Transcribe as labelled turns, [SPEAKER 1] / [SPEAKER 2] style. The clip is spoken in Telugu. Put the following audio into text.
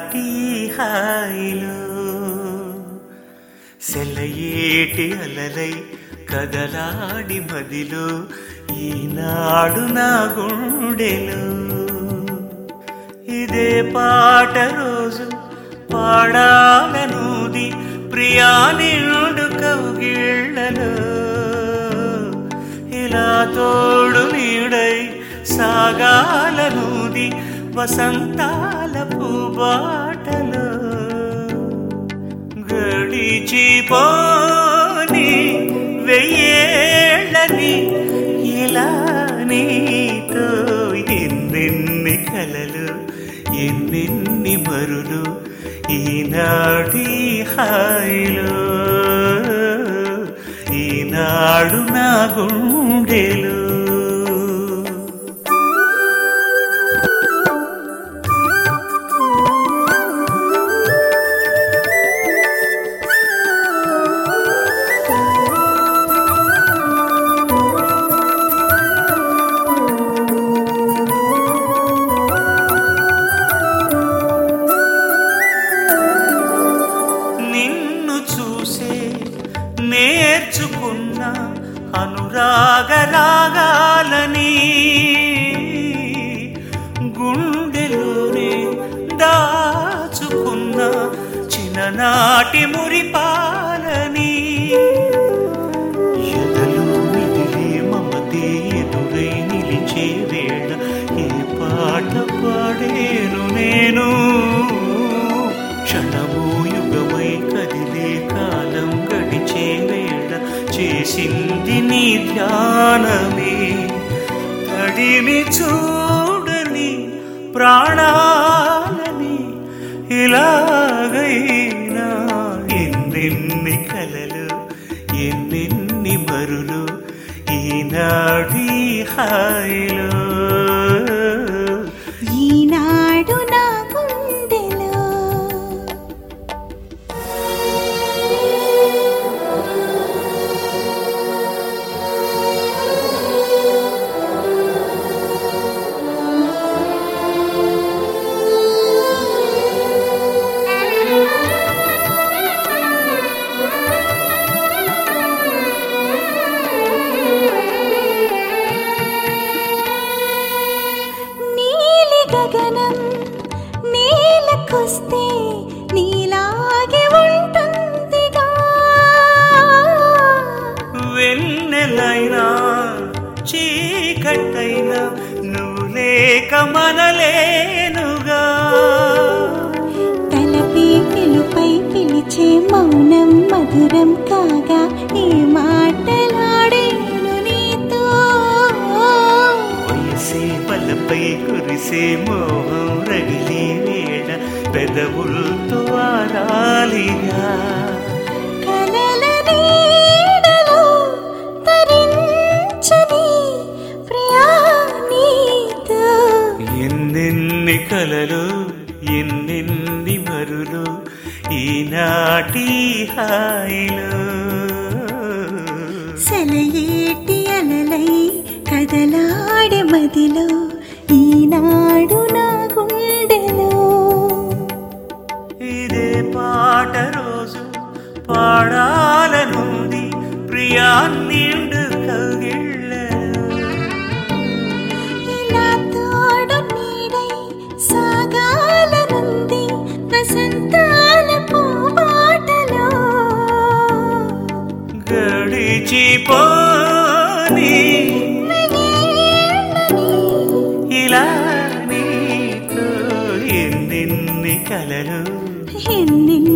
[SPEAKER 1] ఈనాటి హాయిలో సెలయేటి అలలై కదలాడి మదిలో ఈనాడు నా గుండెలో ఇదే పాట రోజు పాడాలనుది ప్రియా నిండు కౌగిళ్ళలో ఇలా తోడు నీడై సాగాలనుది వసంతాల పూబాటలో గడిచిపోని వెయ్యేళ్ళని ఇలా నీతో ఎన్నెన్ని కలలు ఎన్నెన్ని మరులు ఈనాటి హాయిలో ఈనాడు నా గుండెలో నేర్చుకున్న అనురాగరాగాలని గుండెలోనే దాచుకున్న చిన్ననాటి మురిపాలని ఎదలు మిదిలే మమతే ఎదురై నిలిచే వేళ ఏ పాట పాడేను నేను క్షణము యుగమై కదిలే కాలం గడిచే వేళ చేసింది నీ ధ్యానమే తడిని చూడని ప్రాణాలని ఇలాగైనా ఎన్నెన్ని కలలు ఎన్నెన్ని మరులు ఈనాటి హాయిలో
[SPEAKER 2] ఈనాడు నా గుండెలో గగనం నీలకొస్తే నీలాగే ఉంటుందిగా
[SPEAKER 1] వెన్నెలైనా చీకటైనా నువ్వు లేక మనలేనుగా
[SPEAKER 2] తలపే పిలుపై పిలిచే మౌనం మధురం కాగా ఏ మాటలాడేను నీతో
[SPEAKER 1] వయసే పలపై కురిసే మోహం రగిలే వేళ పెదవులతో ఆరాలిగా
[SPEAKER 2] కలల నీడలో తరించని ప్రియా నీతో
[SPEAKER 1] ఎన్నెన్ని కలలు ఎన్నెన్ని మరులు ఈనాటి హాయిలో
[SPEAKER 2] సెలయేటి అలలై కదలాడే మదిలో ఈనాడు నా గుండెలో
[SPEAKER 1] ఇదే పాట రోజు పాడాలనుంది ప్రియా నిండు కౌగిళ్ళలో
[SPEAKER 2] ఇలా తోడు నీడై సాగాలనుంది వసంతాల పూబాటలో
[SPEAKER 1] గడిచిపోని ఇలా నీతో ఎన్నెన్ని కలలు
[SPEAKER 2] ఎన్నెన్ని